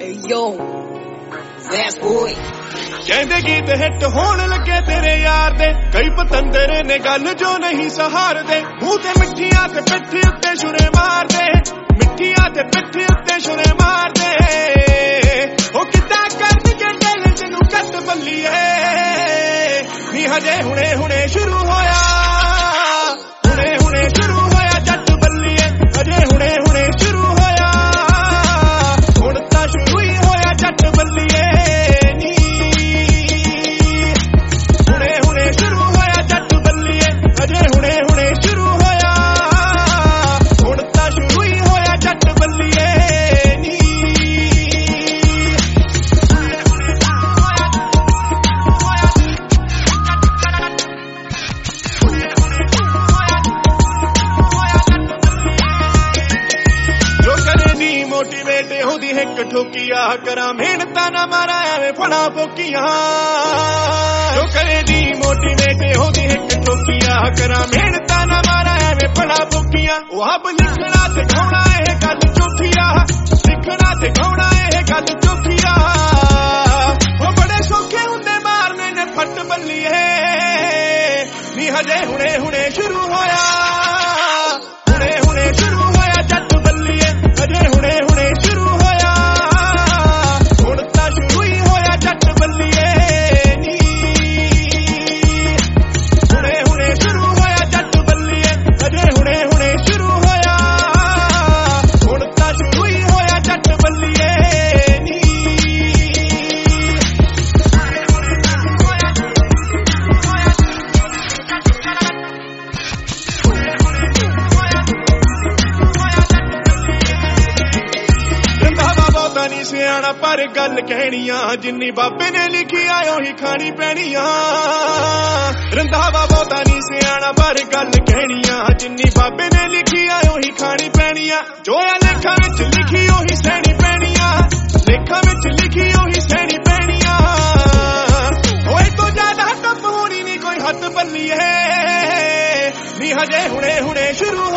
yo, that's boy. ਕਹਿੰਦੇ ਗੀਤ hit ਹੋਣ ਲੱਗੇ ਤੇਰੇ ਯਾਰ ਦੇ, ਕਈ ਪਤੰਦਰ ਨੇ ਗੱਲ ਜੋ ਨਹੀਂ ਸਹਾਰਦੇ, ਮੂੰਹ ਤੇ ਮਿੱਠੀਆਂ ਤੇ ਪਿੱਠ ਉੱਤੇ ਛੁਰੇ ਮਾਰਦੇ, ਮਿੱਠੀਆਂ ਤੇ ਪਿੱਠ ਉੱਤੇ ਛੁਰੇ ਮਾਰਦੇ। ਉਹ ਕਿੱਦਾਂ ਕਰਨਗੇ ਦਿਲ ਜਿਹਨੂੰ ਕੱਟ ਬੱਲੀਏ, ਨੀ ਹਜੇ ਹੁਣੇ ਹੁਣੇ ਸ਼ੁਰੂ ਹੋਇਆ, ਹੁਣੇ ਹੁਣੇ ਸ਼ੁਰੂ ਹੋਇਆ ਜੱਟ ਬੱਲੀਏ, ਹਜੇ ਹੁਣੇ ਹੁਣੇ ਸ਼ੁਰੂ ਹੋਇਆ, ਹੁਣ ਤਾਂ ਸ਼ੁਰੂ ਹੀ ਹੋਇਆ ਜੱਟ ਬੱਲੀਏ। मोटिवेट होदी हिक ठोकिया करा मेहनत ना मारा एवें फड़ा पोकिया, जो करे दी मोटिवेट होदी हिक ठोकिया करा मेहनत ना मारा एवें फड़ा पोकिया। वो अब लिखना ते गाउणा ए गल चौखिया, लिखना ते गाउणा ए गल चौखिया। वो बड़े सौखे हुंदे मारने ने फट बल्लीए, नी हजे हुणे हुणे शुरू होया, हुणे हुणे शुरू होया जट बल्लीए, हजे हुणे हुणे शुरू होया, हुण तां शुरू ही होया जट बल्लीए नी, हुणे हुणे शुरू होया जट बल्लीए, हजे हुणे हुणे शुरू होया, हुण तां शुरू ही होया जट बल्लीए नी। नी सियाना पर गल कहनियां, जिन्नी बाबे ने लिखी आयो ही खानी पैनियां। रंधावा बहुता नी सियाना पर गल कहनियां, जिन्नी बाबे ने लिखी आयो ही खानी पैनियां। जोया लेखा विच लिखी ओही सहनी पैनियां, लेखा विच लिखी ओही सहनी पैनियां। ओए तो ज्यादा टप होनी नी कोई हद बल्ली है, नी हजे हुणे हुणे शुरू